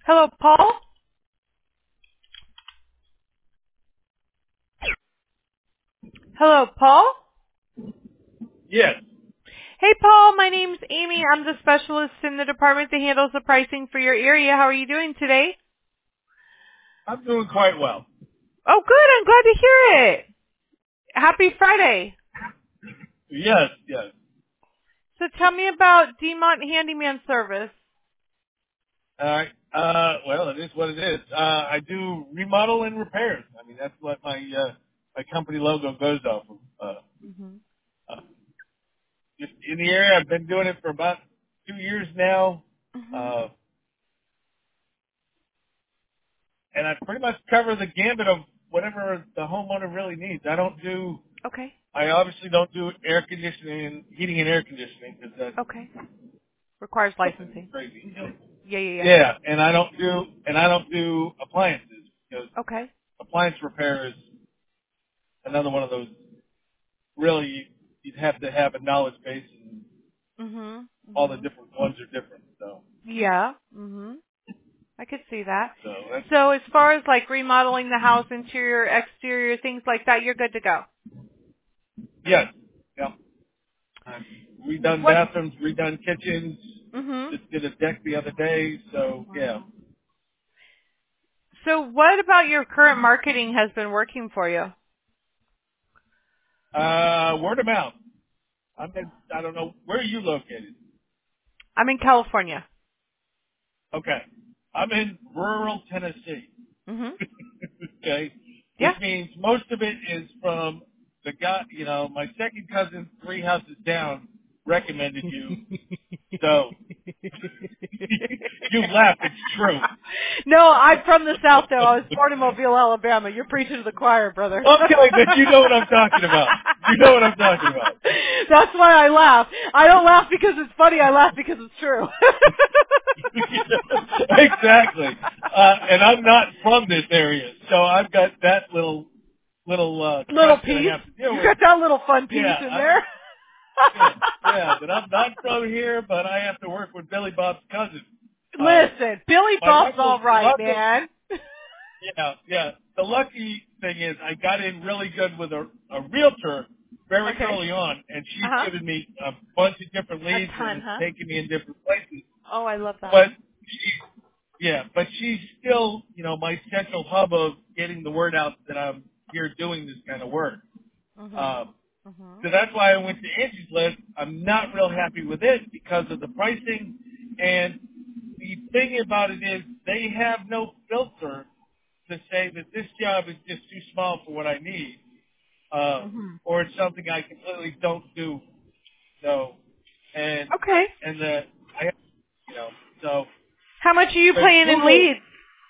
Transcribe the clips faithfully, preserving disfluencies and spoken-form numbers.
Hello, Paul? Hello, Paul? Yes, Hey, Paul, my name's Amy. I'm the specialist in the department that handles the pricing for your area. How are you doing today? I'm doing quite well. Oh, good. I'm glad to hear it. Happy Friday. Yes, yes. So tell me about Demont Handyman Service. All right. Uh, well, it is what it is. Uh, I do remodel and repairs. I mean, that's what my uh, my company logo goes off of. Uh, Mhm. uh, just in the area, I've been doing it for about two years now, Mhm. uh, and I pretty much cover the gambit of whatever the homeowner really needs. I don't do. Okay. I obviously don't do air conditioning, heating and air conditioning, because that's Okay. Requires something licensing. crazy. You know? Mhm. Yeah, yeah, yeah. Yeah, and I don't do and I don't do appliances because Okay. appliance repair is another one of those. Really, you'd have to have a knowledge base, and Mhm. all the Mhm. different ones are different. So, Yeah. Mhm. I could see that. so that's So as far as like remodeling the house, interior, exterior, things like that, you're good to go. yes, yeah. I've redone What? bathrooms, redone kitchens. Mhm. Just did a deck the other day. So yeah, Wow. So what about your current marketing has been working for you? uh, word of mouth. I'm in, I don't know where are you located. I'm in California. Okay, I'm in rural Tennessee. Mhm. Okay, which Yeah. means most of it is from the guy. You know, my second cousin, three houses down, recommended you. So you laugh, it's true. No, I'm from the South though. I was born in Mobile, Alabama. You're preaching to the choir, brother. Okay, but you know what I'm talking about. You know what I'm talking about. That's why I laugh. I don't laugh because it's funny. I laugh because it's true. Exactly. Uh, and I'm not from this area, so I've got that little little uh, Little crutch that I piece. have to deal You with. got that little fun piece Yeah, in I, there. yeah, yeah. But I'm not from here, but I have to work with Billy Bob's cousin. Uh, Listen, Billy my Bob's luckily, all right, luckily, man. yeah, yeah. The lucky thing is I got in really good with a, a realtor very Okay. early on, and Uh she's huh. given me a bunch of different A leads and ton, it's huh? taken me in different places. Oh, I love that. But she, yeah, but she's still, you know, my central hub of getting the word out that I'm here doing this kind of work. Mhm. Um, Mhm. so that's why I went to Angie's List. I'm not real happy with it because of the pricing. And the thing about it is they have no filter to say that this job is just too small for what I need, uh, Mhm. or it's something I completely don't do. So, and Okay. and the I, you know, so How much are you the playing in Google leads?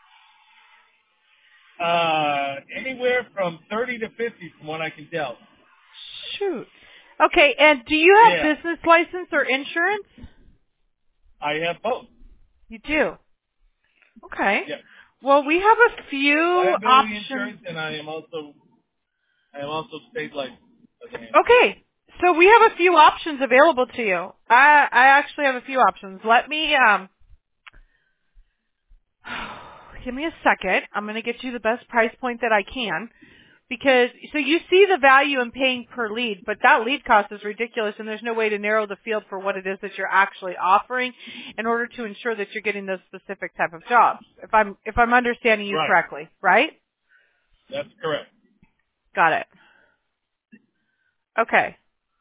uh, anywhere from thirty to fifty, from what I can tell. Shoot. Okay, and do you have Yeah, business license or insurance? I have both. You do. Okay. Yeah, Well, we have a few liability options. insurance, and I am also I am also state licensed as a handyman. Okay. So we have a few options available to you. I I actually have a few options. Let me um give me a second. I'm going to get you the best price point that I can. Because, so you see the value in paying per lead, but that lead cost is ridiculous and there's no way to narrow the field for what it is that you're actually offering in order to ensure that you're getting those specific type of jobs. If I'm, if I'm understanding you Right, correctly, right? that's correct. Got it. Okay.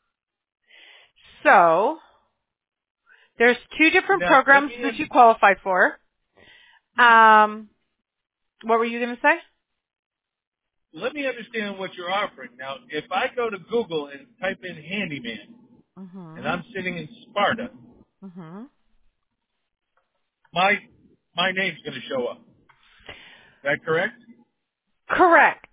So, there's two different Now let programs me that you under, qualify for. Um, what were you going to say? let me understand what you're offering. Now, if I go to Google and type in handyman, and Mm-hmm. I'm sitting in Sparta, Mm-hmm. my my name's going to show up. Is that correct? Correct.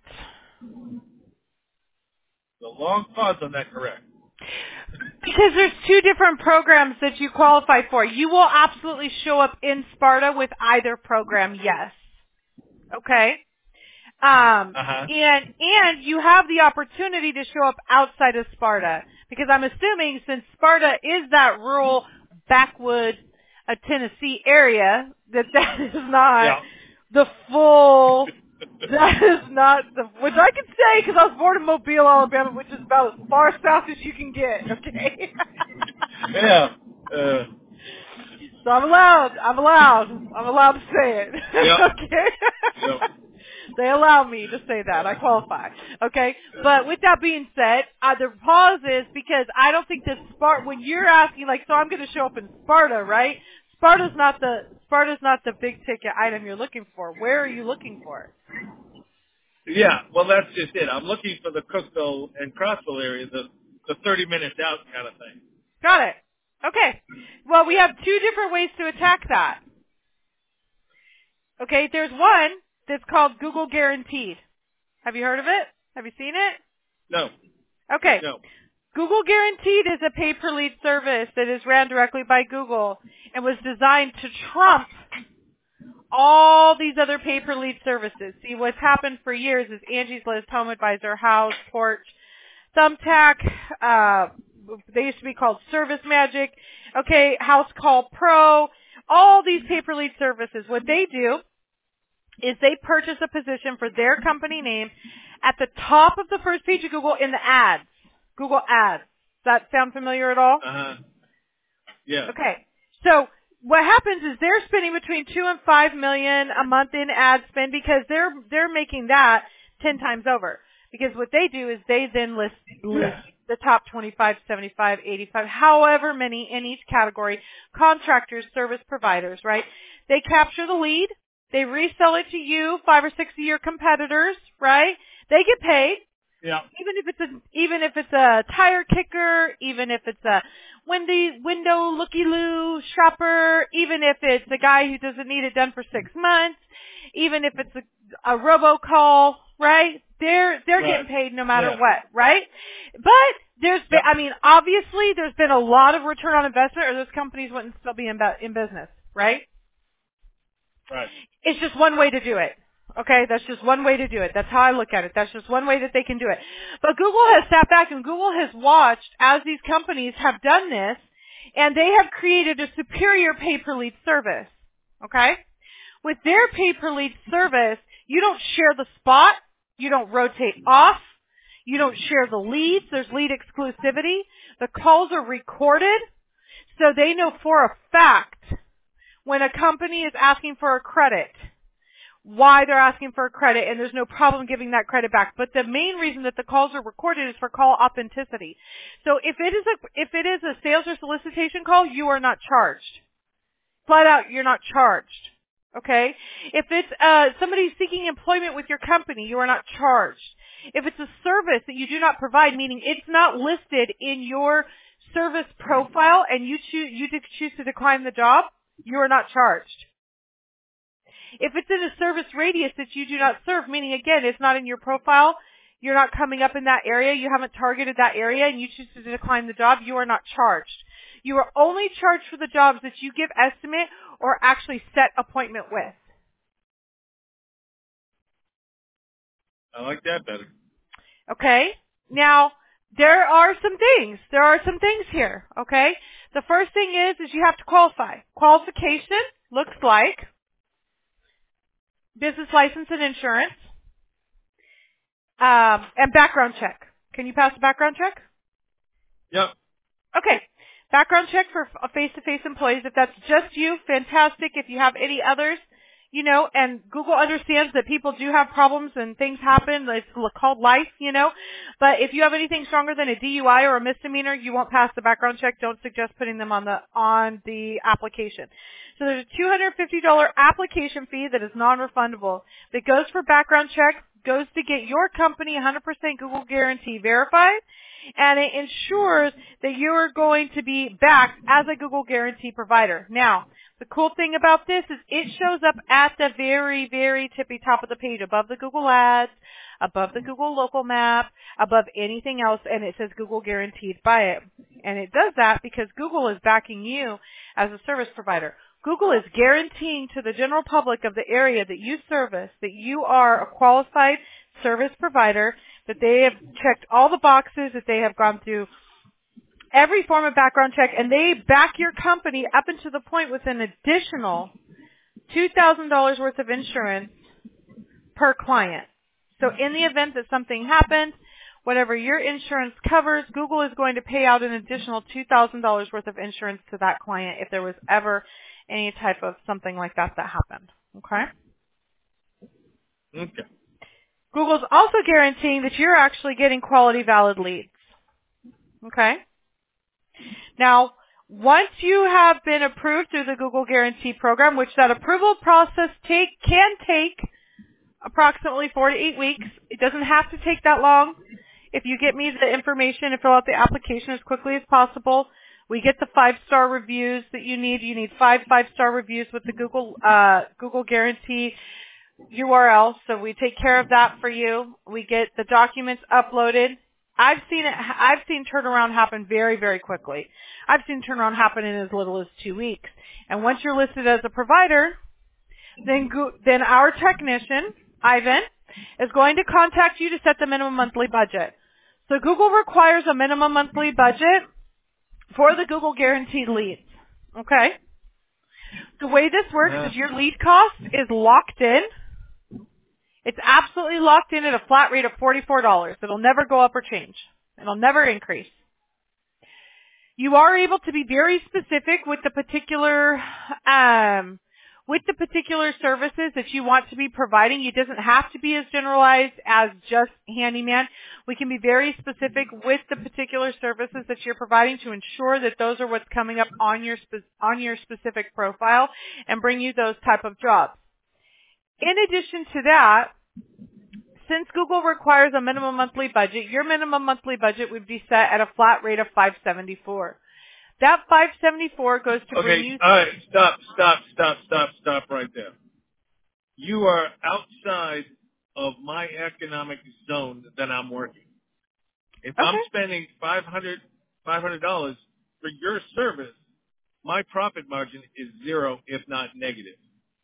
The long pause on that, correct? Because there's two different programs that you qualify for. You will absolutely show up in Sparta with either program, yes. Okay? Um, Uh huh. and, and you have the opportunity to show up outside of Sparta. Because I'm assuming since Sparta is that rural, backwood, a Tennessee area, that that is not Yeah. the full, that is not the, which I can say because I was born in Mobile, Alabama, which is about as far south as you can get, okay? Yeah. Uh, So I'm allowed, I'm allowed, I'm allowed to say it, Yep. okay? Yep. They allow me to say that. I qualify. Okay? But with that being said, uh, the pause is because I don't think that Sparta, when you're asking, like, so I'm going to show up in Sparta, right? Sparta's not the, Sparta's not the big ticket item you're looking for. Where are you looking for? yeah. Well, that's just it. I'm looking for the Cookville and Crossville area, the the thirty minutes out kind of thing. Got it. Okay. Well, we have two different ways to attack that. Okay? There's one that's called Google Guaranteed. Have you heard of it? Have you seen it? No. Okay. No. Google Guaranteed is a pay-per-lead service that is ran directly by Google and was designed to trump all these other pay-per-lead services. See, what's happened for years is Angie's List, Home Advisor, House, Porch, Thumbtack, uh, they used to be called Service Magic, okay, House Call Pro, all these pay-per-lead services. What they do is they purchase a position for their company name at the top of the first page of Google in the ads. Google Ads. Does that sound familiar at all? Uh-huh. Yeah. Okay. So what happens is they're spending between two and five million a month in ad spend because they're they're making that ten times over. Because what they do is they then list list the top twenty-five, seventy-five, eighty-five, however many in each category, contractors, service providers, right? They capture the lead. They resell it to you, five or six of your competitors, right? They get paid. Yeah. Even if it's a, even if it's a tire kicker, even if it's a windy window looky-loo shopper, even if it's a guy who doesn't need it done for six months, even if it's a, a robocall, right? They're they're Right. getting paid no matter Yeah. what, right? But there's been, Yep. I mean, obviously there's been a lot of return on investment, or those companies wouldn't still be in, bu- in business, right? Right. It's just one way to do it. Okay, that's just one way to do it. That's how I look at it. That's just one way that they can do it. But Google has sat back and Google has watched as these companies have done this, and they have created a superior pay-per-lead service. Okay? With their pay-per-lead service, you don't share the spot. You don't rotate off. You don't share the leads. There's lead exclusivity. The calls are recorded, so they know for a fact when a company is asking for a credit, why they're asking for a credit, and there's no problem giving that credit back. But the main reason that the calls are recorded is for call authenticity. So if it is a if it is a sales or solicitation call, you are not charged. Flat out, you're not charged. Okay? If it's uh, somebody seeking employment with your company, you are not charged. If it's a service that you do not provide, meaning it's not listed in your service profile and you choose you choose to decline the job, you are not charged. If it's in a service radius that you do not serve, meaning again, it's not in your profile, you're not coming up in that area, you haven't targeted that area, and you choose to decline the job, you are not charged. You are only charged for the jobs that you give estimate or actually set appointment with. I like that better. Okay? Now, there are some things. There are some things here. Okay? The first thing is, is you have to qualify. Qualification looks like business license and insurance, um, and background check. Can you pass a background check? Yep. Okay. Background check for f- face-to-face employees. If that's just you, fantastic. If you have any others, you know, and Google understands that people do have problems and things happen. It's called life, you know. But if you have anything stronger than a D U I or a misdemeanor, you won't pass the background check. Don't suggest putting them on the on the application. So there's a two hundred fifty dollars application fee that is non-refundable that goes for background check, goes to get your company one hundred percent Google Guarantee verified, and it ensures that you are going to be backed as a Google Guarantee provider. Now, the cool thing about this is it shows up at the very, very tippy top of the page, above the Google Ads, above the Google Local Map, above anything else, and it says Google Guaranteed by it. And it does that because Google is backing you as a service provider. Google is guaranteeing to the general public of the area that you service that you are a qualified service provider, that they have checked all the boxes, that they have gone through every form of background check, and they back your company up into the point with an additional two thousand dollars worth of insurance per client. So in the event that something happens, whatever your insurance covers, Google is going to pay out an additional two thousand dollars worth of insurance to that client if there was ever any type of something like that that happened. Okay? Okay. Google's also guaranteeing that you're actually getting quality valid leads. Okay? Now, once you have been approved through the Google Guarantee Program, which that approval process take can take approximately four to eight weeks. It doesn't have to take that long. If you get me the information and fill out the application as quickly as possible, we get the five-star reviews that you need. You need five five-star reviews with the Google uh, Google Guarantee U R L, so we take care of that for you. We get the documents uploaded. I've seen it. I've seen turnaround happen very, very quickly. I've seen turnaround happen in as little as two weeks. And once you're listed as a provider, then go, then our technician, Ivan, is going to contact you to set the minimum monthly budget. So Google requires a minimum monthly budget for the Google Guaranteed leads. Okay? The way this works Yeah. is your lead cost is locked in. It's absolutely locked in at a flat rate of forty-four dollars. It'll never go up or change. It'll never increase. You are able to be very specific with the particular um, with the particular services that you want to be providing. It doesn't have to be as generalized as just handyman. We can be very specific with the particular services that you're providing to ensure that those are what's coming up on your spe- on your specific profile and bring you those type of jobs. In addition to that, since Google requires a minimum monthly budget, your minimum monthly budget would be set at a flat rate of five seventy-four. That five seventy-four goes to bring Okay, you... all right, stop, stop, stop, stop, stop right there. You are outside of my economic zone that I'm working. If I'm Okay. spending five hundred dollars for your service, my profit margin is zero, if not negative.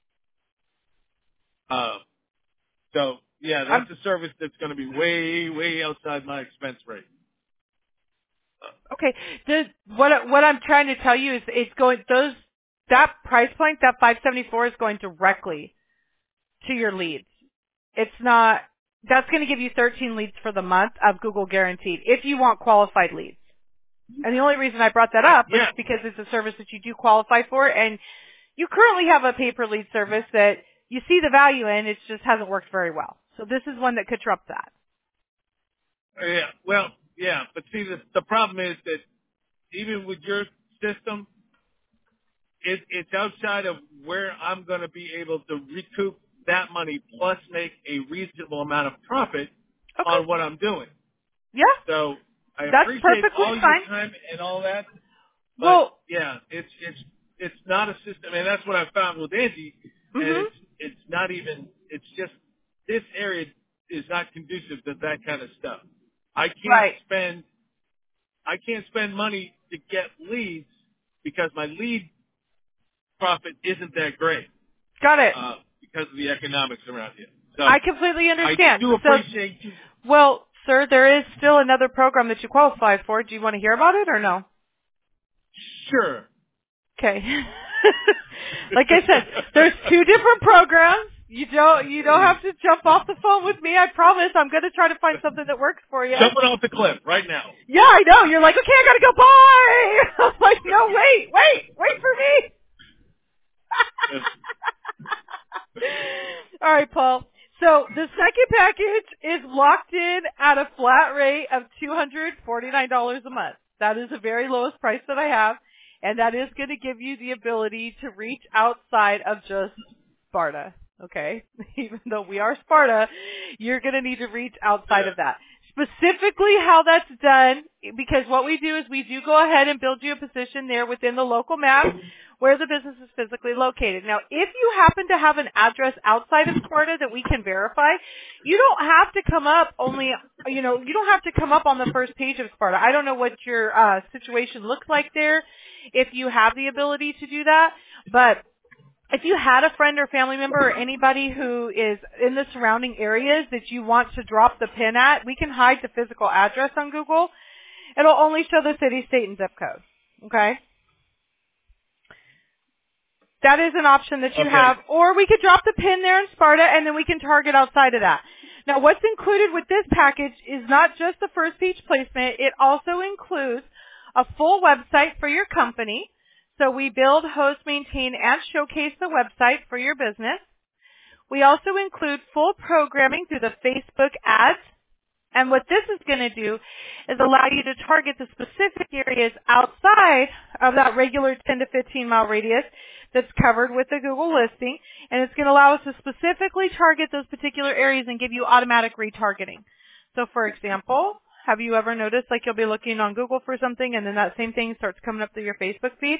Uh, so, yeah, that's I'm, a service that's going to be way, way outside my expense rate. okay. The, what, what I'm trying to tell you is it's going... those that price point, that five seventy-four, is going directly to your leads. It's not... That's going to give you thirteen leads for the month of Google Guaranteed if you want qualified leads. And the only reason I brought that up was Yeah. because it's a service that you do qualify for, and you currently have a pay-per-lead service that you see the value in, it just hasn't worked very well. So this is one that could trump that. Yeah, well, yeah, but see, the, the problem is that even with your system, it, it's outside of where I'm going to be able to recoup that money plus make a reasonable amount of profit Okay. on what I'm doing. Yeah, So I that's appreciate perfectly all fine. your time and all that, but Well, yeah, it's it's it's not a system, and that's what I found with Angie. And mhm. it's it's not even. It's just this area is not conducive to that kind of stuff. I can't Right. spend I can't spend money to get leads because my lead profit isn't that great Got it. uh, because of the economics around here. So I completely understand. I do appreciate so, you. well, sir, there is still another program that you qualify for. Do you want to hear about it or no? Sure. Okay. Like I said, there's two different programs. You don't you don't have to jump off the phone with me. I promise. I'm going to try to find something that works for you. Jumping off the cliff right now. Yeah, I know. You're like, okay, I got to go. Bye. I'm like, no, wait, wait, wait for me. All right, Paul. So the second package is locked in at a flat rate of two hundred forty-nine dollars a month. That is the very lowest price that I have, and that is going to give you the ability to reach outside of just Sparta. Okay? Even though we are Sparta, you're going to need to reach outside Yeah. of that. Specifically how that's done, because what we do is we do go ahead and build you a position there within the local map where the business is physically located. Now, if you happen to have an address outside of Sparta that we can verify, you don't have to come up only, you know, you don't have to come up on the first page of Sparta. I don't know what your uh, situation looks like there, if you have the ability to do that, but if you had a friend or family member or anybody who is in the surrounding areas that you want to drop the pin at, we can hide the physical address on Google. It'll only show the city, state, and zip code. Okay? That is an option that you Okay. have. Or we could drop the pin there in Sparta, and then we can target outside of that. Now, what's included with this package is not just the first page placement. It also includes a full website for your company. So we build, host, maintain, and showcase the website for your business. We also include full programming through the Facebook ads. And what this is going to do is allow you to target the specific areas outside of that regular ten to fifteen mile radius that's covered with the Google listing. And it's going to allow us to specifically target those particular areas and give you automatic retargeting. So for example, have you ever noticed like you'll be looking on Google for something and then that same thing starts coming up through your Facebook feed?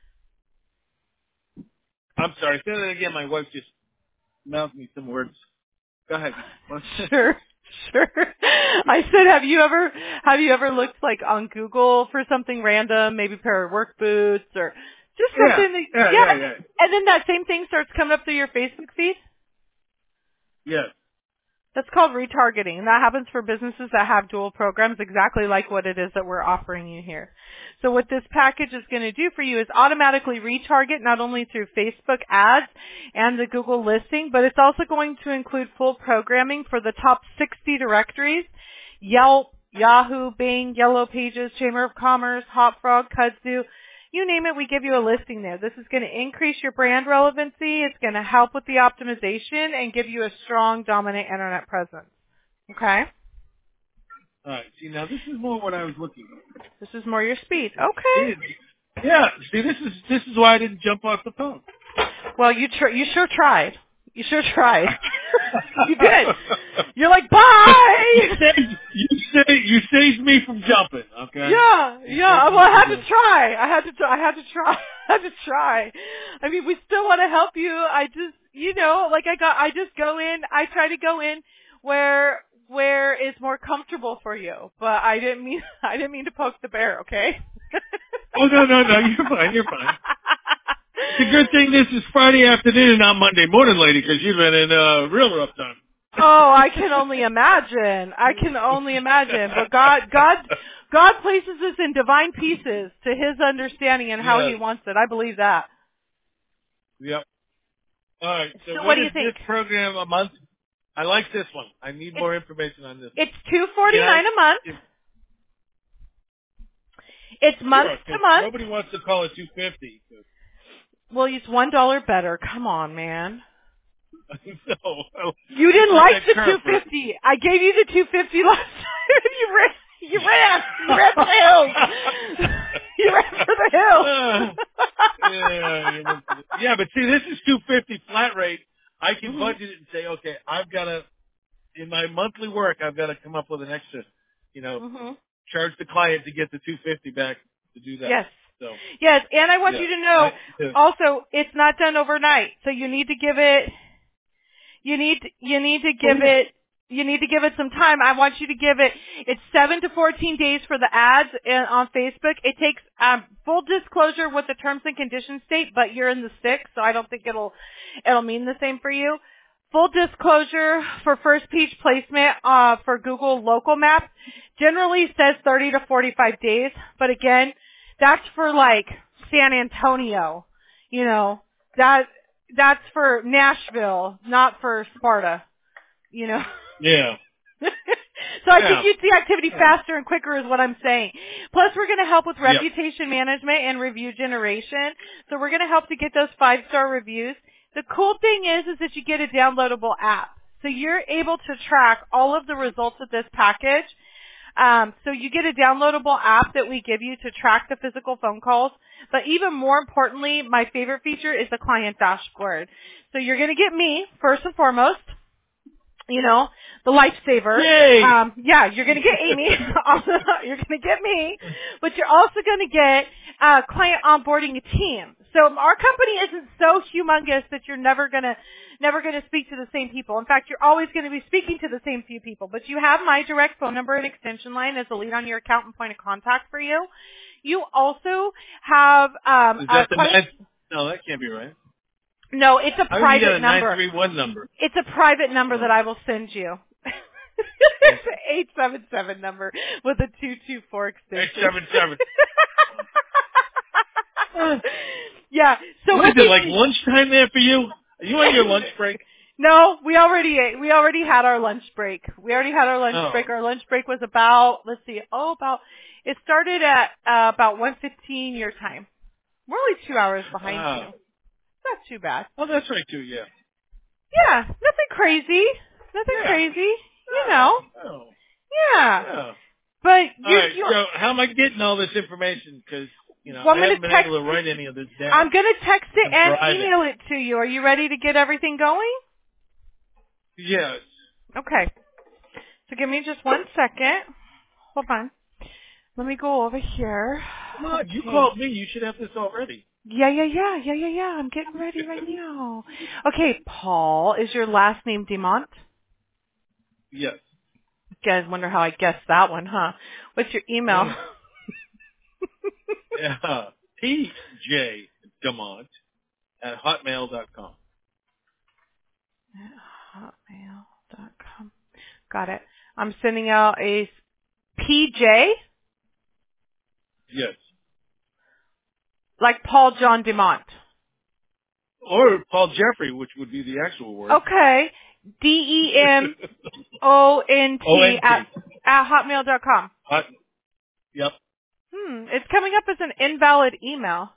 I'm sorry. Say that again. My wife just mouthed me some words. Go ahead. Sure. Sure. I said, have you ever have you ever looked like on Google for something random, maybe a pair of work boots or just something? Yeah, that, yeah, yeah. yeah, yeah. And then that same thing starts coming up through your Facebook feed? Yes. That's called retargeting, and that happens for businesses that have dual programs, exactly like what it is that we're offering you here. So what this package is going to do for you is automatically retarget not only through Facebook ads and the Google listing, but it's also going to include full programming for the top sixty directories: Yelp, Yahoo, Bing, Yellow Pages, Chamber of Commerce, Hopfrog, Kudzu. You name it, we give you a listing there. This is going to increase your brand relevancy. It's going to help with the optimization and give you a strong, dominant internet presence. Okay? All right. See, now this is more what I was looking for. This is more your speed. Okay. Yeah. See, this is this is why I didn't jump off the phone. Well, you tr- you sure tried. You sure tried. You did. You're like, bye! You saved, you saved, you saved me from jumping, okay? Yeah, yeah. Well, I had to try. I had to. Try. I had to try. I had to try. I mean, we still want to help you. I just, you know, like I got. I just go in. I try to go in where where it's more comfortable for you. But I didn't mean. I didn't mean to poke the bear. Okay. Oh no, no, no. You're fine. You're fine. It's a good thing this is Friday afternoon and not Monday morning, lady, because you've been in a real rough time. Oh, I can only imagine. I can only imagine. But God, God, God places us in divine pieces to His understanding and how Yes. He wants it. I believe that. Yep. All right. So, So what, what do you is think? this program a month? I like this one. I need more information on this. It's two forty nine a month. If, It's month sure, to month. nobody wants to call it two fifty. Well, it's one dollar better. Come on, man. No. You didn't like the That two curve. fifty. I gave you the two fifty last time. You ran. You ran. You ran for the hills. You ran for the hills. Uh, yeah, you went for the- yeah, but see, this is two fifty flat rate. I can Mhm. budget it and say, okay, I've got to, in my monthly work, I've got to come up with an extra, you know, Mhm. charge the client to get the two fifty back to do that. Yes. So, Yes, and I want yeah, you to know, I, yeah. also, it's not done overnight. So you need to give it, you need, you need to give it, you need to give it some time. I want you to give it, it's seven to fourteen days for the ads in, on Facebook. It takes, um, full disclosure what the terms and conditions state, but you're in the six, so I don't think it'll, it'll mean the same for you. Full disclosure for first page placement, uh, for Google Local Map generally says thirty to forty-five days, but again, that's for like San Antonio, you know, that, that's for Nashville, not for Sparta, you know. Yeah. So I Yeah. think you'd see activity faster and quicker is what I'm saying. Plus we're going to help with Yep. reputation management and review generation. So we're going to help to get those five-star reviews. The cool thing is, is that you get a downloadable app. So you're able to track all of the results of this package. Um, so you get a downloadable app that we give you to track the physical phone calls. But even more importantly, my favorite feature is the client dashboard. So you're going to get me, first and foremost, you know, the lifesaver. Yay! Um, yeah, you're going to get Amy. You're going to get me. But you're also going to get uh, client onboarding team. So our company isn't so humongous that you're never going to never going to speak to the same people. In fact, you're always going to be speaking to the same few people. But you have my direct phone number and extension line as a lead on your account and point of contact for you. You also have um, Is a that the client. nine? No, that can't be right. No, it's a How do you private get a number. nine three one number? It's a private number Oh. that I will send you. It's an eight seven seven number with a two two four extension. eight seven seven. Yeah. So What what is it, did like you... lunchtime there for you? Are you on your lunch break? No, we already ate. We already had our lunch break. We already had our lunch Oh. break. Our lunch break was about, let's see, oh, about, it started at uh, about one fifteen your time. We're only two hours behind Ah. you. Not too bad. Oh, that's right, too, yeah. Yeah, nothing crazy. Nothing Yeah. crazy. You Oh, know. oh, Yeah. yeah. But All you're, right, you're, so how am I getting all this information? Because, you know, well, I'm I going haven't to been text able to write it. any of this down. I'm going to text it I'm and driving. email it to you. Are you ready to get everything going? Yes. Okay. So give me just one second. Hold on. Let me go over here. Come on, you Okay. called me. You should have this already. Yeah, yeah, yeah, yeah, yeah, yeah. I'm getting ready right now. Okay, Paul, is your last name Demont? Yes. Guys, wonder how I guessed that one, huh? What's your email? Mm. Yeah. P J Demont at hotmail dot com. hotmail dot com. Got it. I'm sending out a P J, Yes. like Paul John Demont. Or Paul Jeffrey, which would be the actual word. Okay. D E M O N O T N at, T. at hotmail dot com. Hot. Yep. Hmm. It's coming up as an invalid email.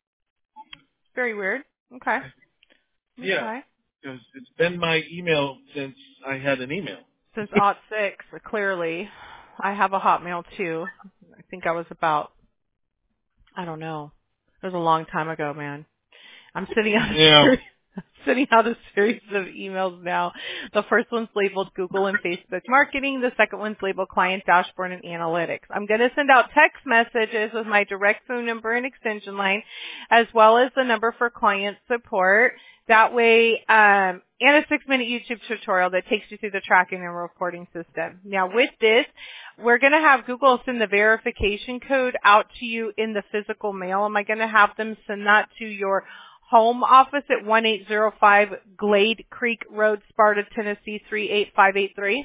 Very weird. Okay. Let me Yeah. try. Because it's been my email since I had an email. Since aught six, clearly. I have a Hotmail too. I think I was about, I don't know. It was a long time ago, man. I'm sitting out a Yeah. series, sitting out a series of emails now. The first one's labeled Google and Facebook marketing. The second one's labeled client dashboard and analytics. I'm going to send out text messages with my direct phone number and extension line, as well as the number for client support. That way, um, and a six-minute YouTube tutorial that takes you through the tracking and reporting system. Now, with this, we're going to have Google send the verification code out to you in the physical mail. Am I going to have them send that to your home office at one eight zero five Glade Creek Road, Sparta, Tennessee three eight five eight three?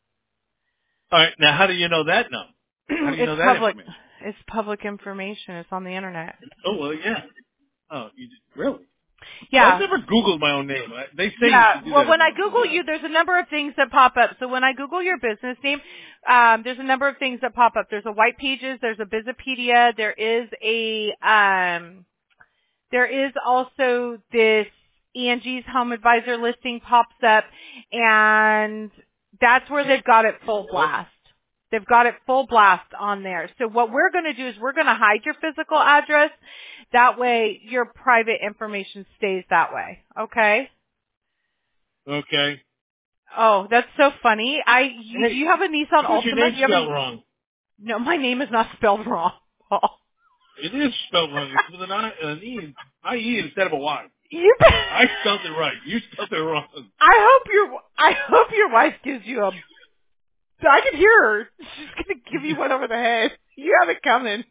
All right. Now, how do you know that now? How do you It's know that public. information? It's public information. It's on the internet. Oh, well, yeah. Oh, you just, really? Well, I've Yeah. never Googled my own name. I, they say you Yeah. should do Well, that. when I Google you, there's a number of things that pop up. So when I Google your business name, um, there's a number of things that pop up. There's a White Pages. There's a Bizopedia. There is a, um, there is also this Angie's Home Advisor listing pops up, and that's where they've got it full blast. They've got it full blast on there. So what we're going to do is we're going to hide your physical address. That way your private information stays that way. Okay? Okay. Oh, that's so funny. I you, Hey, you have a Nissan what's your Altima? name Do you have spelled a, wrong? no, my name is not spelled wrong. Paul. It is spelled wrong. It's with an I, an E, I E instead of a Y. You I spelled it right. You spelled it wrong. I hope your I hope your wife gives you a. I can hear her. She's gonna give you one over the head. You have it coming.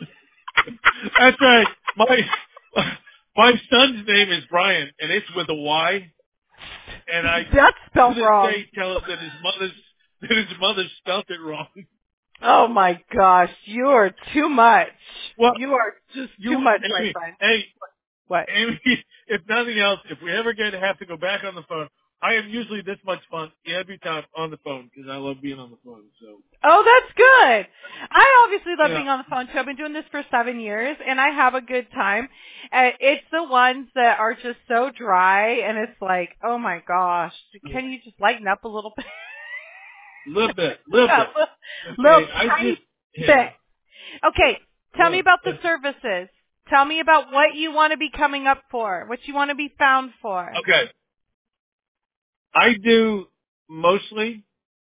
That's right. My my son's name is Brian, and it's with a Y. And I That's to spelled this wrong. day tell him that his mother's that his mother spelled it wrong. Oh my gosh, you are too much. Well, You are just you, too much, my Amy, friend. hey, What? Amy, if nothing else, if we ever get to have to go back on the phone, I am usually this much fun every time on the phone because I love being on the phone. So, Oh, that's good. I obviously love yeah. being on the phone too. I've been doing this for seven years, and I have a good time. Uh, it's the ones that are just so dry, and it's like, oh my gosh, can you just lighten up a little bit? Little bit, little Yeah, bit. little, little Okay, I tiny just, yeah, bit. Okay, tell me yeah. about the yeah. services. Tell me about what you want to be coming up for, what you want to be found for. Okay, I do mostly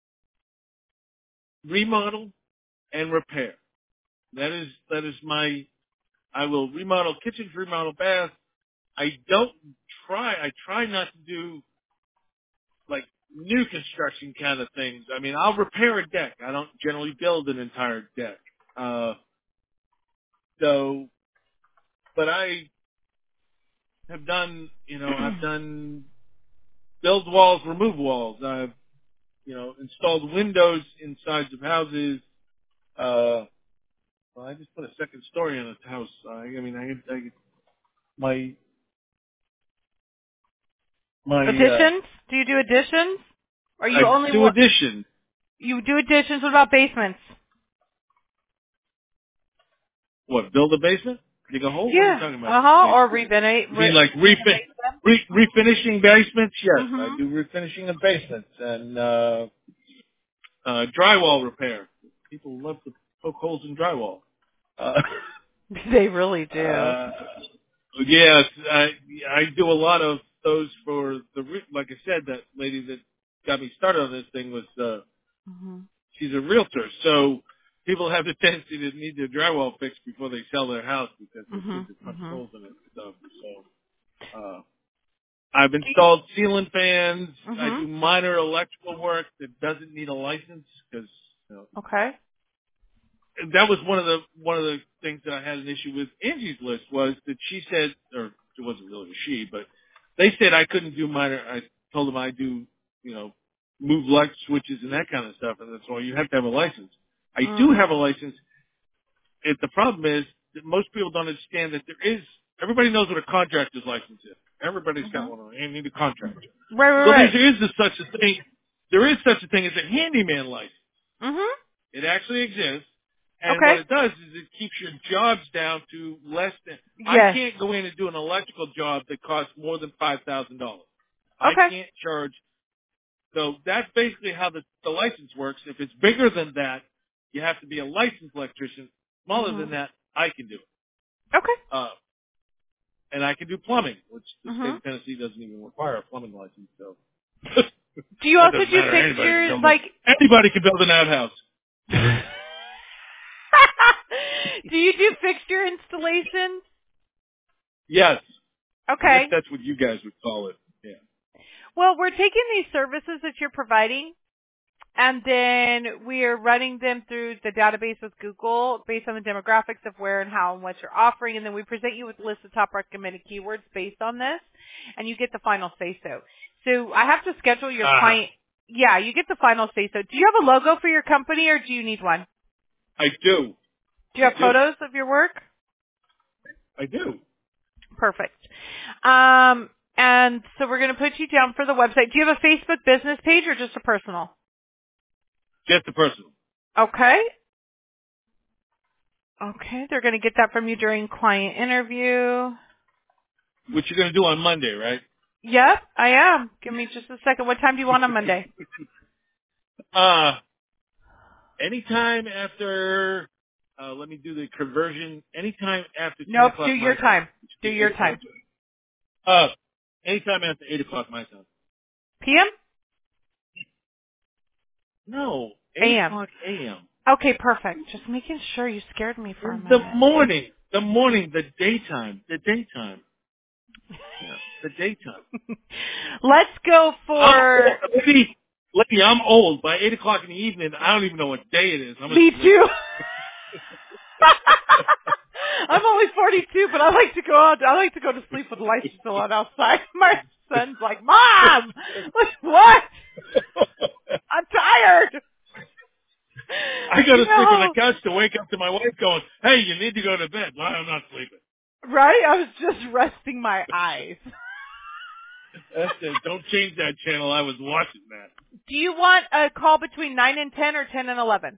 remodel and repair. That is that is my. I will remodel kitchens, remodel baths. I don't try. I try not to do like new construction kind of things. I mean, I'll repair a deck. I don't generally build an entire deck. Uh, so, but I have done, you know, I've done build walls, remove walls. I've, you know, installed windows in sides of houses. Uh, well, I just put a second story on a house. Uh, I mean, I, I my my uh, Additions? Do you do additions? Or I you only do wa- addition. you do additions? What about basements? What, build a basement? Dig a hole? What are you Yeah. talking about? Uh huh. Basement? Or renovate. You mean Re- like refin- re- refinishing basements? Yes, I mhm. do refinishing of basements and uh, uh, drywall repair. People love to poke holes in drywall. Uh, They really do. uh, yes, I I do a lot of those for the re- like I said, that lady that got me started on this thing was uh, Mhm. she's a realtor, so people have the tendency to need their drywall fixed before they sell their house because their kids Mhm. have punched Mhm. holes in it and stuff. So uh, I've installed ceiling fans. I Mhm. do minor electrical work that doesn't need a license because you know, Okay. that was one of the one of the things that I had an issue with. Angie's List was that she said, or it wasn't really a she, but they said I couldn't do minor. I told them I do, you know, move light switches and that kind of stuff, and that's all. You have to have a license. I do have a Mm. license. It, the problem is that most people don't understand that there is. Everybody knows what a contractor's license is. Everybody's got Mhm. one. You need a contractor. Right. Right. Well, there Right. is a, such a thing. There is such a thing as a handyman license. Mhm. It actually exists. And what Okay. it does is it keeps your jobs down to less than, I Yes. can't go in and do an electrical job that costs more than five thousand dollars. I Okay. can't charge. So that's basically how the, the license works. If it's bigger than that, you have to be a licensed electrician. Smaller than Mhm. that, I can do it. Okay. Uh, and I can do plumbing, which the state Mhm. of Tennessee doesn't even require a plumbing license. So Do you that also doesn't do matter. Anybody can fixtures build it. like? Anybody can build an outhouse. Do you do fixture installations? Yes. I guess Okay. that's what you guys would call it. Yeah. Well, we're taking these services that you're providing, and then we are running them through the database with Google based on the demographics of where and how and what you're offering, and then we present you with a list of top recommended keywords based on this, and you get the final say-so. So I have to schedule your Uh-huh. client. Yeah, you get the final say-so. Do you have a logo for your company, or do you need one? I do. Do you I have do. photos of your work? I do. Perfect. Um, and so we're going to put you down for the website. Do you have a Facebook business page or just a personal? Just the personal. Okay. Okay. They're going to get that from you during client interview. Which you're going to do on Monday, right? Yep, I am. Give me just a second. What time do you want on Monday? Uh, anytime after, uh, let me do the conversion. Anytime after ten Nope. Do o'clock your my time. time. Which Do would be your eight o'clock. time. Uh, anytime after eight o'clock my time. P M? No, eight A M. o'clock A M. Okay, perfect. Just making sure. You scared me for a In the minute. morning. The morning, the daytime. The daytime. Yeah, the daytime. Let's go I'm for... old. Lady, lady, I'm old. By eight o'clock in the evening, I don't even know what day it is. I'm Me asleep. too. I'm only forty-two, but I like to go out. I like to go to sleep with the lights still on outside. My son's like, "Mom, what? I'm tired." I go You to sleep on the know, couch to wake up to my wife going, "Hey, you need to go to bed." Well, I'm not sleeping. right? I was just resting my eyes. That's it. Don't change that channel. I was watching that. Do you want a call between nine and ten, or ten and eleven?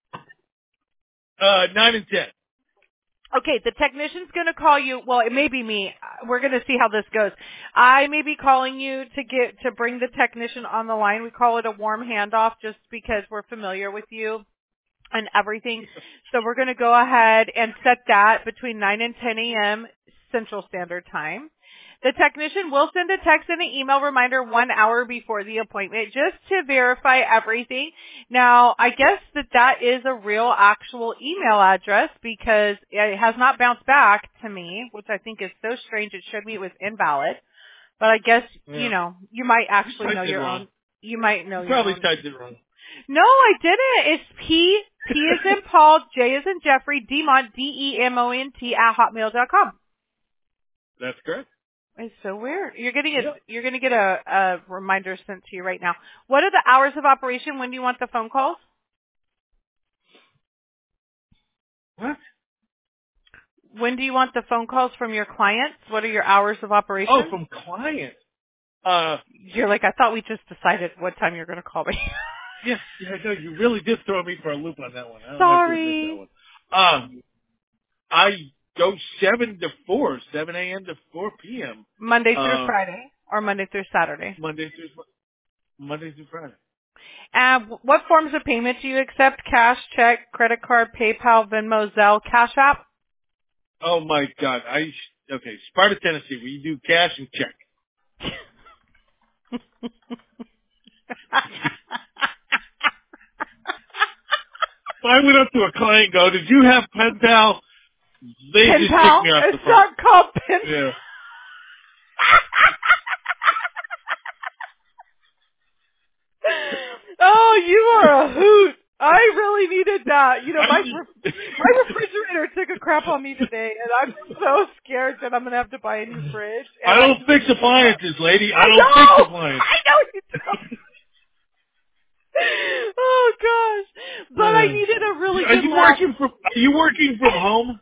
Uh, nine and ten. Okay, the technician's going to call you. Well, it may be me. We're going to see how this goes. I may be calling you to get to bring the technician on the line. We call it a warm handoff just because we're familiar with you and everything. So we're going to go ahead and set that between nine and ten a.m. Central Standard Time. The technician will send a text and an email reminder one hour before the appointment just to verify everything. Now, I guess that that is a real actual email address because it has not bounced back to me, which I think is so strange. It showed me it was invalid. But I guess, you Yeah. know, you might You actually know typed it your wrong. own. You might know You your probably own. typed it wrong. No, I didn't. It's P, P is in Paul, J is in Jeffrey, Demont, D E M O N T at hotmail dot com. That's correct. It's so weird. You're getting a, Yep. you're going to get a, a reminder sent to you right now. What are the hours of operation? When do you want the phone calls? What? When do you want the phone calls from your clients? What are your hours of Oh, operation? from clients. Uh, You're like, I thought we just decided what time you're going to call me. yeah, yeah, no, you really did throw me for a loop on that one. I don't have to admit that Sorry. one. Um, I go seven to four, seven a.m. to four p.m. Monday through Uh, Friday or Monday through Saturday. Monday through Monday through Friday. And what forms of payment do you accept? Cash, check, credit card, PayPal, Venmo, Zelle, Cash App? Oh my God! I okay, Sparta, Tennessee. We do cash and check. If I went up to a client and go, "Did you have pen pal?" They Pen just kick pal? me off the It's phone. not called pen. Yeah. Oh, you are a hoot. I really needed that. You know, I my just, my refrigerator took a crap on me today, and I'm so scared that I'm gonna have to buy a new fridge. I And I don't fix needed to know. appliances, lady. I I don't fix know. appliances. I know you don't. Oh gosh, but I Uh, needed a really are good you laugh. working from? Are you working from home?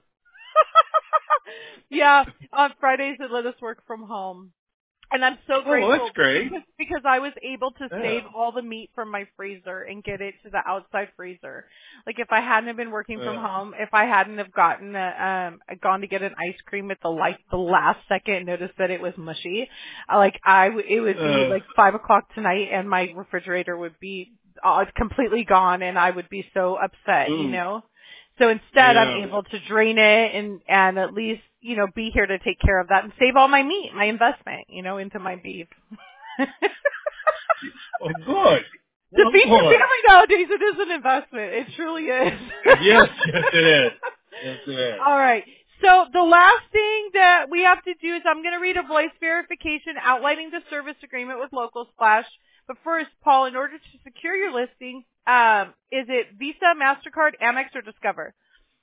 Yeah, on Fridays they let us work from home. And I'm so Oh, well, that's grateful great. because because I was able to Yeah. save all the meat from my freezer and get it to the outside freezer. Like if I hadn't have been working from Uh, home, if I hadn't have gotten a, um gone to get an ice cream at the like the last second and noticed that it was mushy, uh, like I w- it would be uh, like five o'clock tonight and my refrigerator would be uh, completely gone and I would be so upset, you ooh, know. So instead, I'm yeah. able to drain it and and at least you know be here to take care of that and save all my meat, my investment, you know, into my beef. To Oh, good. Well, feed your boy. family nowadays, it is an investment. It truly is. Yes, yes, it is. Yes, it is. All right. So the last thing that we have to do is I'm going to read a voice verification outlining the service agreement with Local Splash. But first, Paul, in order to secure your listing, um, is it Visa, MasterCard, Amex, or Discover?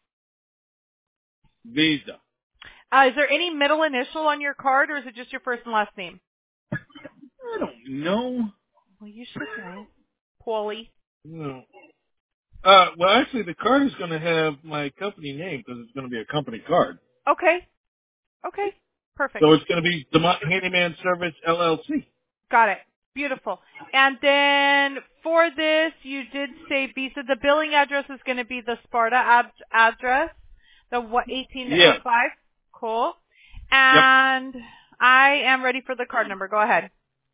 Visa. Uh, is there any middle initial on your card, or is it just your first and last name? I don't know. Well, you should know. Paulie. No. Uh, well, actually, the card is going to have my company name because it's going to be a company card. Okay. Okay. Perfect. So it's going to be Demont Handyman Service L L C. Got it. Beautiful. And then for this, you did say Visa. The billing address is going to be the Sparta ad- address, the what eighteen oh Yeah. five. Cool. Yep. And I am ready for the card number. Go ahead.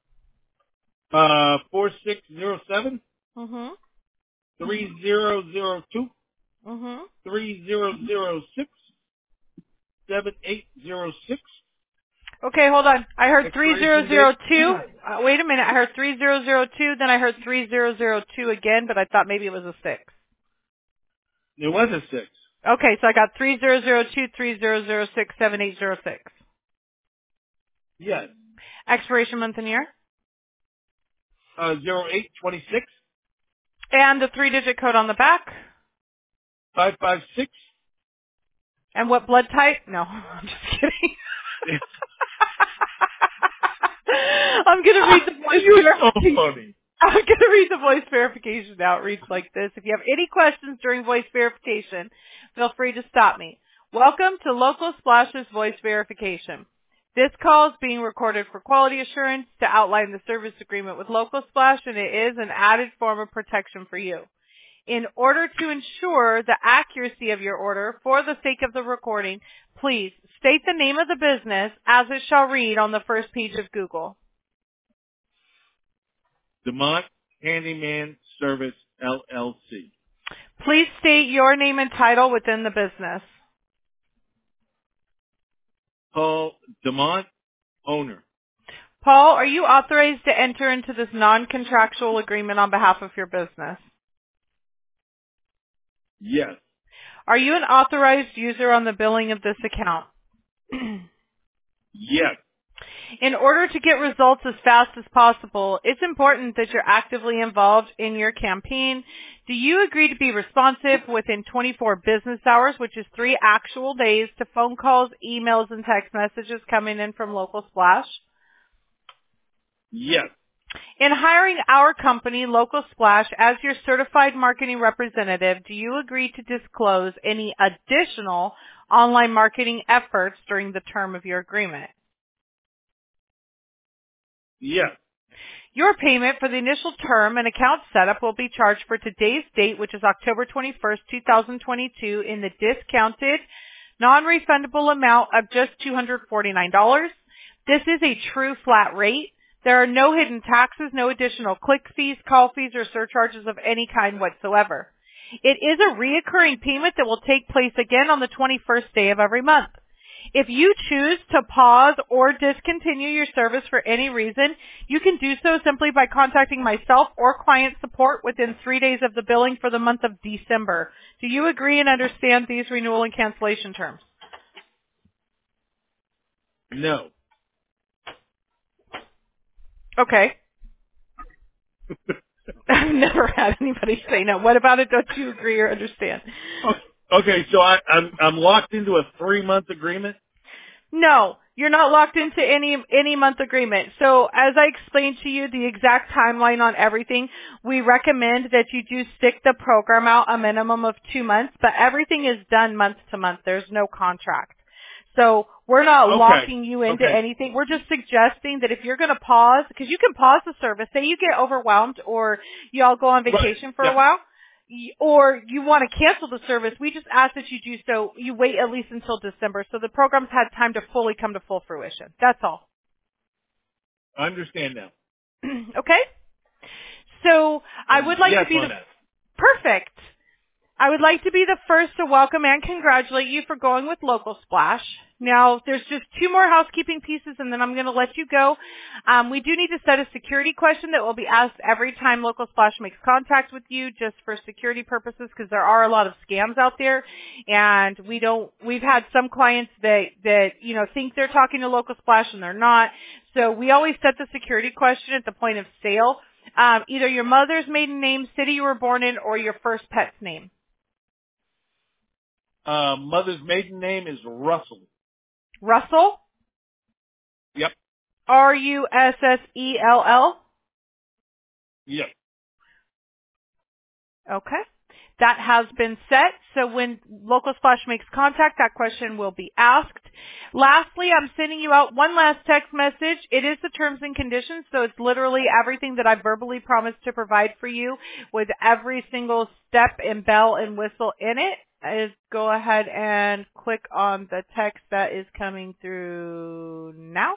Uh, four six zero seven Mhm. three zero zero two Mhm. three zero zero six seven eight zero six. Okay, hold on. I heard Expiration date. three zero zero two. Uh, wait a minute. I heard three zero zero two, then I heard three zero zero two again, but I thought maybe it was a six. It was a six. Okay, so I got three zero zero two, three zero zero six, seven eight zero six. Yes. Expiration month and year. Uh, zero eight twenty six And the three-digit code on the back. five five six. And what blood type? No, I'm just kidding. I'm going to read the voice You're so verification. funny. I'm going to read the voice verification now. It reads like this. If you have any questions during voice verification, feel free to stop me. Welcome to Local Splash's voice verification. This call is being recorded for quality assurance to outline the service agreement with Local Splash, and it is an added form of protection for you. In order to ensure the accuracy of your order for the sake of the recording, please state the name of the business as it shall read on the first page of Google. Demont Handyman Service L L C. Please state your name and title within the business. Paul Demont, owner. Paul, are you authorized to enter into this non-contractual agreement on behalf of your business? Yes. Are you an authorized user on the billing of this account? Yes. In order to get results as fast as possible, it's important that you're actively involved in your campaign. Do you agree to be responsive within twenty-four business hours, which is three actual days, to phone calls, emails, and text messages coming in from Local Splash? Yes. In hiring our company, Local Splash, as your certified marketing representative, do you agree to disclose any additional online marketing efforts during the term of your agreement? Yes. Your payment for the initial term and account setup will be charged for today's date, which is October twenty-first, two thousand twenty-two, in the discounted, non-refundable amount of just two hundred forty-nine dollars. This is a true flat rate. There are no hidden taxes, no additional click fees, call fees, or surcharges of any kind whatsoever. It is a reoccurring payment that will take place again on the twenty-first day of every month. If you choose to pause or discontinue your service for any reason, you can do so simply by contacting myself or client support within three days of the billing for the month of December. Do you agree and understand these renewal and cancellation terms? No. Okay. I've never had anybody say no. What about it? Don't you agree or understand? Okay, so I, I'm I'm locked into a three month agreement. No, you're not locked into any any month agreement. So as I explained to you the exact timeline on everything, we recommend that you do stick the program out a minimum of two months, but everything is done month to month. There's no contract. So we're not Okay. locking you into Okay. anything. We're just suggesting that if you're going to pause, because you can pause the service, say you get overwhelmed or you all go on vacation Right. for Yeah. a while, y- or you want to cancel the service, we just ask that you do so. You wait at least until December so the program's had time to fully come to full fruition. That's all. I understand now. Okay? So I would like yes to be on the that. perfect. I would like to be the first to welcome and congratulate you for going with Local Splash. Now, there's just two more housekeeping pieces, and then I'm going to let you go. Um, we do need to set a security question that will be asked every time Local Splash makes contact with you, just for security purposes, because there are a lot of scams out there, and we don't. We've had some clients that that you know think they're talking to Local Splash and they're not. So we always set the security question at the point of sale. Um, either your mother's maiden name, city you were born in, or your first pet's name. Uh, mother's maiden name is Russell. Russell? Yep. R U S S E L L? Yep. Okay. That has been set, so when Local Splash makes contact, that question will be asked. Lastly, I'm sending you out one last text message. It is the terms and conditions, so it's literally everything that I verbally promised to provide for you with every single step and bell and whistle in it. Is go ahead and click on the text that is coming through now.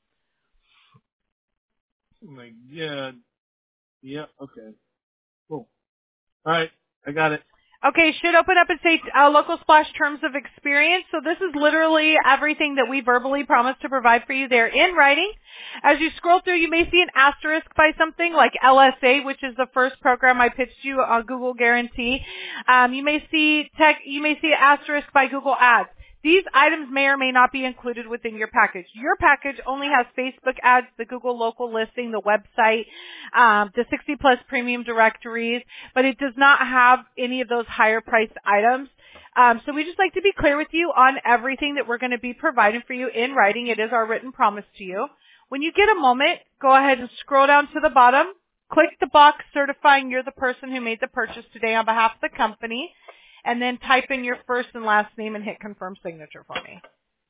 Oh my God. Yeah. Okay. Cool. All right. I got it. Okay, should open up and say uh, Local Splash Terms of Experience. So this is literally everything that we verbally promised to provide for you there in writing. As you scroll through, you may see an asterisk by something like L S A, which is the first program I pitched you on Google Guarantee. Um, you may see tech. You may see an asterisk by Google Ads. These items may or may not be included within your package. Your package only has Facebook ads, the Google local listing, the website, um, the sixty plus premium directories, but it does not have any of those higher priced items. Um, so we just like to be clear with you on everything that we're going to be providing for you in writing. It is our written promise to you. When you get a moment, go ahead and scroll down to the bottom. Click the box certifying you're the person who made the purchase today on behalf of the company. And then type in your first and last name and hit confirm signature for me.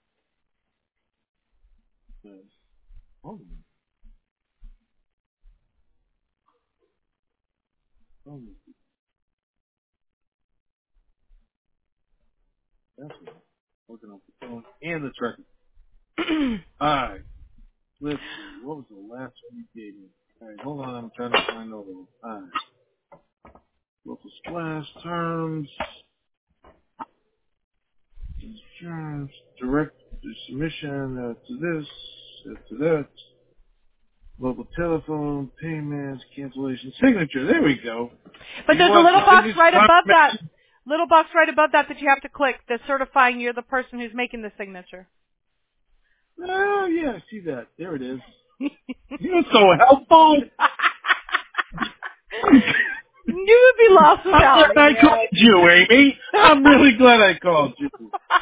Oh. Oh. That's right. Working on the phone and the record. All right. Let's see. What was the last one you gave me? All right. Hold on. I'm trying to find over. All right. Local splash terms. Insurance. Direct submission uh, to this, uh, to that. Local telephone, payments, cancellation, signature. There we go. But You there's a want little the box signature right above that. confirmation? Little box right above that that you have to click. That's certifying you're the person who's making the signature. Oh, yeah, I see that. There it is. You're so helpful. You would be lost I'm without glad me, I man. called you, Amy. I'm really glad I called you.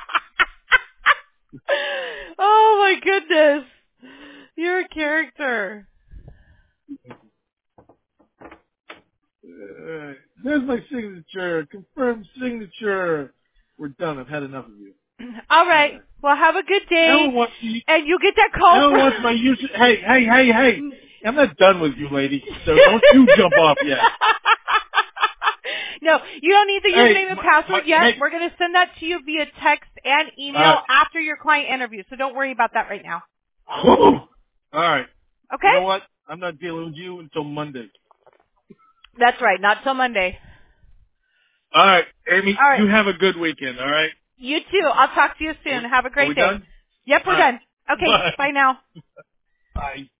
Oh my goodness. You're a character. Uh, there's my signature. Confirmed signature. We're done. I've had enough of you. All All right. right. Well, have a good day. Ellen wants me. And you get that call Ellen from... wants my user. Hey, hey, hey, hey. I'm not done with you, lady. So don't you jump off yet. No, you don't need the Hey, username and my, password my, yet. hey. We're going to send that to you via text and Uh, email after your client interview. So don't worry about that right now. all right. You Okay? know what? I'm not dealing with you until Monday. That's right. Not till Monday. All right, Amy. All right. You have a good weekend. All right. You too. I'll talk to you Are soon. we, Have a are great we day. done? Yep, All we're right. done. Okay. Bye. Bye now. Bye.